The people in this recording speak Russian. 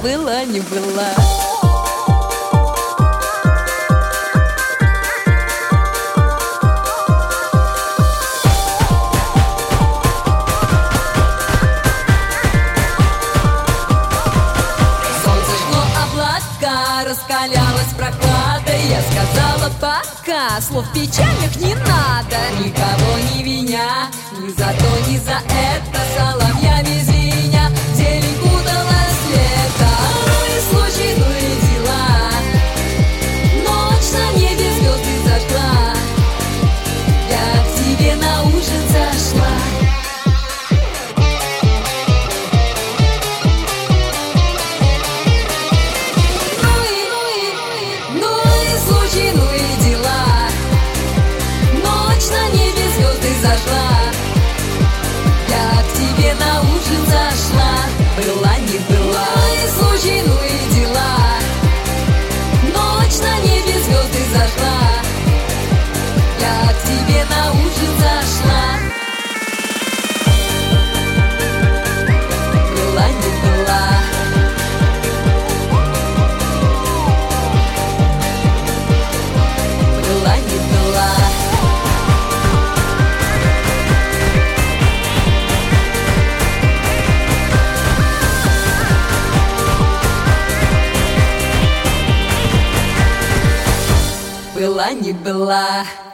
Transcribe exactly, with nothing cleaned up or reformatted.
была, не была. Раскалялась прохладой, я сказала пока. Слов печальных не надо, никого не виня, ни за то, ни за это соловьями звеня. Зелень куталась лето, ну и случай, ну и дела. Ночь на небе звезды зажгла, я к тебе на ужин зашла. Я к тебе на ужин зашла, была не была. Ну и случай, ну и дела. Ночь на небе звезды зажгла, я к тебе на ужин зашла. Была не была. Была не была. Была не была.